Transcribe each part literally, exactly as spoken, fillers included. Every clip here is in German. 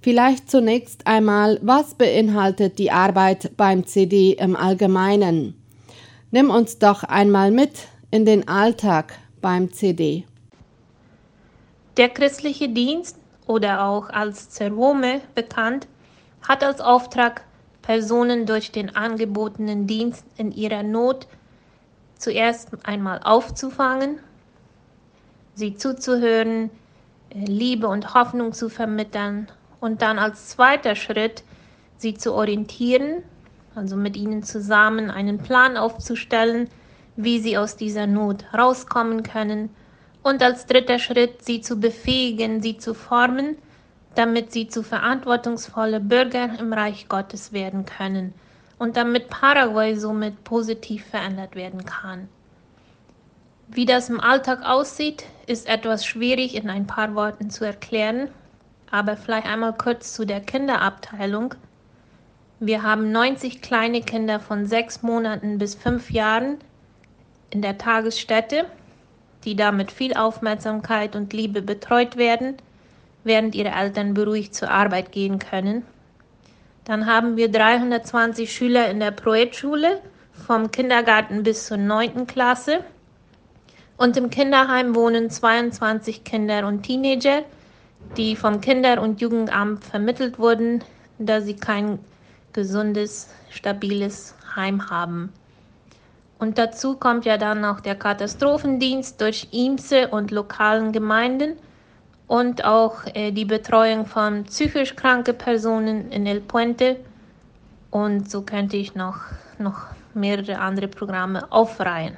Vielleicht zunächst einmal, was beinhaltet die Arbeit beim C D im Allgemeinen? Nimm uns doch einmal mit in den Alltag beim C D. Der christliche Dienst, oder auch als Cervome bekannt, hat als Auftrag, Personen durch den angebotenen Dienst in ihrer Not zuerst einmal aufzufangen, sie zuzuhören, Liebe und Hoffnung zu vermitteln und dann als zweiter Schritt sie zu orientieren, also mit ihnen zusammen einen Plan aufzustellen, wie sie aus dieser Not rauskommen können, und als dritter Schritt sie zu befähigen, sie zu formen, damit sie zu verantwortungsvolle Bürger im Reich Gottes werden können und damit Paraguay somit positiv verändert werden kann. Wie das im Alltag aussieht, ist etwas schwierig in ein paar Worten zu erklären, aber vielleicht einmal kurz zu der Kinderabteilung. Wir haben neunzig kleine Kinder von sechs Monaten bis fünf Jahren in der Tagesstätte, die da mit viel Aufmerksamkeit und Liebe betreut werden, während ihre Eltern beruhigt zur Arbeit gehen können. Dann haben wir dreihundertzwanzig Schüler in der Proet-Schule, vom Kindergarten bis zur neunten Klasse. Und im Kinderheim wohnen zweiundzwanzig Kinder und Teenager, die vom Kinder- und Jugendamt vermittelt wurden, da sie kein gesundes, stabiles Heim haben. Und dazu kommt ja dann noch der Katastrophendienst durch I M S E und lokalen Gemeinden und auch äh, die Betreuung von psychisch kranken Personen in El Puente. Und so könnte ich noch, noch mehrere andere Programme aufreihen.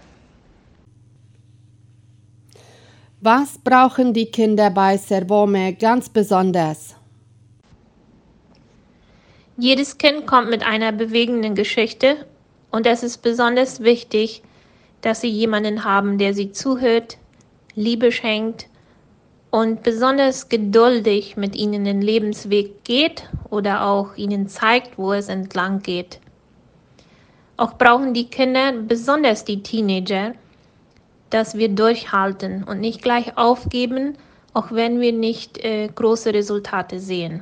Was brauchen die Kinder bei Cervome ganz besonders? Jedes Kind kommt mit einer bewegenden Geschichte und es ist besonders wichtig, dass sie jemanden haben, der sie zuhört, Liebe schenkt und besonders geduldig mit ihnen den Lebensweg geht oder auch ihnen zeigt, wo es entlang geht. Auch brauchen die Kinder, besonders die Teenager, dass wir durchhalten und nicht gleich aufgeben, auch wenn wir nicht äh, große Resultate sehen.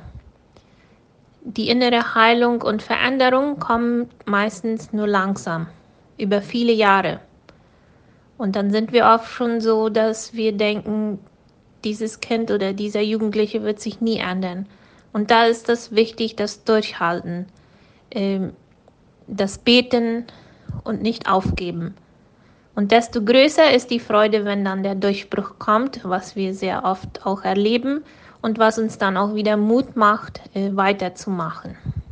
Die innere Heilung und Veränderung kommen meistens nur langsam, über viele Jahre. Und dann sind wir oft schon so, dass wir denken, dieses Kind oder dieser Jugendliche wird sich nie ändern. Und da ist es wichtig, das Durchhalten, äh, das Beten und nicht aufgeben. Und desto größer ist die Freude, wenn dann der Durchbruch kommt, was wir sehr oft auch erleben und was uns dann auch wieder Mut macht, weiterzumachen.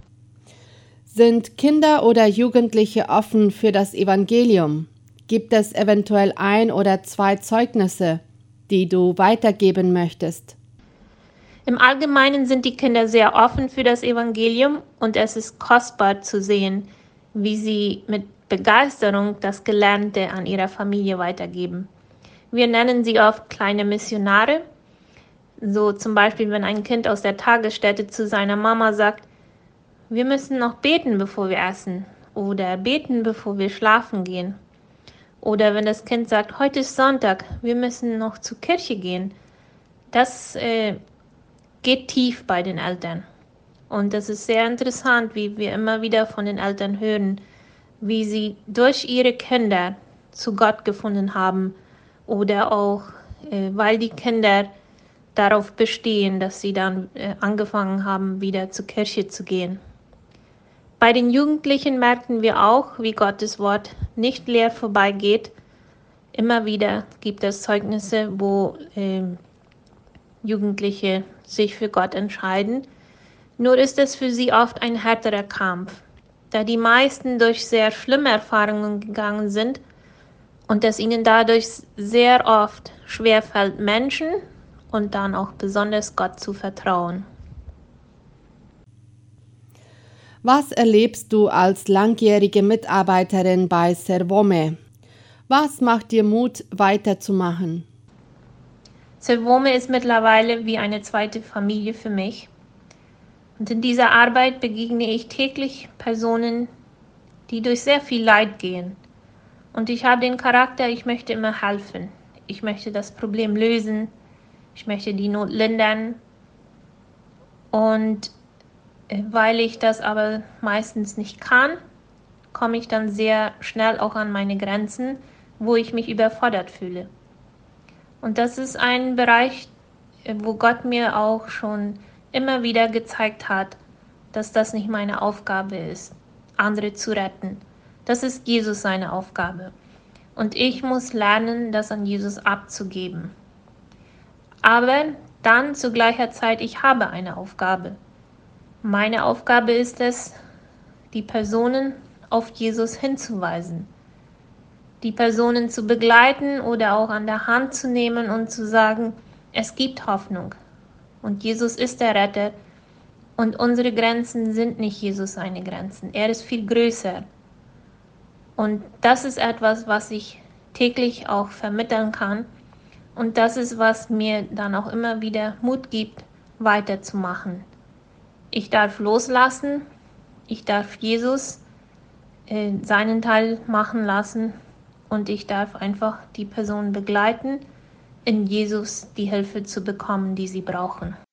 Sind Kinder oder Jugendliche offen für das Evangelium? Gibt es eventuell ein oder zwei Zeugnisse, die du weitergeben möchtest? Im Allgemeinen sind die Kinder sehr offen für das Evangelium und es ist kostbar zu sehen, wie sie mit Begeisterung das Gelernte an ihrer Familie weitergeben. Wir nennen sie oft kleine Missionare. So zum Beispiel, wenn ein Kind aus der Tagesstätte zu seiner Mama sagt, wir müssen noch beten, bevor wir essen, oder beten, bevor wir schlafen gehen. Oder wenn das Kind sagt, heute ist Sonntag, wir müssen noch zur Kirche gehen. Das äh, geht tief bei den Eltern. Und das ist sehr interessant, wie wir immer wieder von den Eltern hören, wie sie durch ihre Kinder zu Gott gefunden haben oder auch, äh, weil die Kinder darauf bestehen, dass sie dann äh, angefangen haben, wieder zur Kirche zu gehen. Bei den Jugendlichen merken wir auch, wie Gottes Wort nicht leer vorbeigeht. Immer wieder gibt es Zeugnisse, wo äh, Jugendliche sich für Gott entscheiden. Nur ist es für sie oft ein härterer Kampf, da die meisten durch sehr schlimme Erfahrungen gegangen sind und es ihnen dadurch sehr oft schwerfällt, Menschen und dann auch besonders Gott zu vertrauen. Was erlebst du als langjährige Mitarbeiterin bei Cervome? Was macht dir Mut, weiterzumachen? Cervome ist mittlerweile wie eine zweite Familie für mich. Und in dieser Arbeit begegne ich täglich Personen, die durch sehr viel Leid gehen. Und ich habe den Charakter, ich möchte immer helfen. Ich möchte das Problem lösen. Ich möchte die Not lindern. Und äh, weil ich das aber meistens nicht kann, komme ich dann sehr schnell auch an meine Grenzen, wo ich mich überfordert fühle. Und das ist ein Bereich, wo Gott mir auch schon immer wieder gezeigt hat, dass das nicht meine Aufgabe ist, andere zu retten. Das ist Jesus seine Aufgabe. Und ich muss lernen, das an Jesus abzugeben. Aber dann zu gleicher Zeit, ich habe eine Aufgabe. Meine Aufgabe ist es, die Personen auf Jesus hinzuweisen, die Personen zu begleiten oder auch an der Hand zu nehmen und zu sagen, es gibt Hoffnung und Jesus ist der Retter und unsere Grenzen sind nicht Jesus seine Grenzen. Er ist viel größer. Und das ist etwas, was ich täglich auch vermitteln kann und das ist, was mir dann auch immer wieder Mut gibt, weiterzumachen. Ich darf loslassen, ich darf Jesus äh, seinen Teil machen lassen und ich darf einfach die Person begleiten, in Jesus die Hilfe zu bekommen, die sie brauchen.